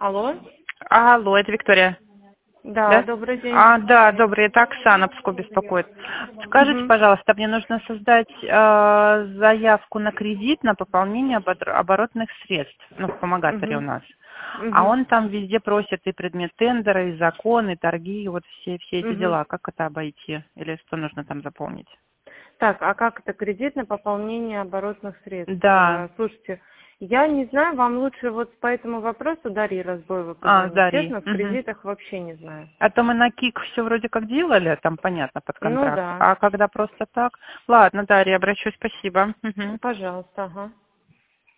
Алло? Алло, это Виктория. Да, Да? добрый день. Да, добрый, это Оксана Псков беспокоит. Скажите, Мгм. пожалуйста, мне нужно создать заявку на кредит на пополнение оборотных средств, ну, в помогаторе у Мгм. нас. А Мгм. он там везде просит и предмет тендера, и закон, и торги, и вот все эти Мгм. дела. Как это обойти? Или что нужно там заполнить? Так, а как это кредит на пополнение оборотных средств? Да, Слушайте, я не знаю, вам лучше вот по этому вопросу Дарье Разбоевой с позвонить. Дарьей. Честно, в Мгм. кредитах вообще не знаю. А то мы на КИК все вроде как делали, там понятно, под Ну контракт. да. А когда просто так? Ладно, Дарья, обращусь, спасибо. Мгм. Пожалуйста, ага.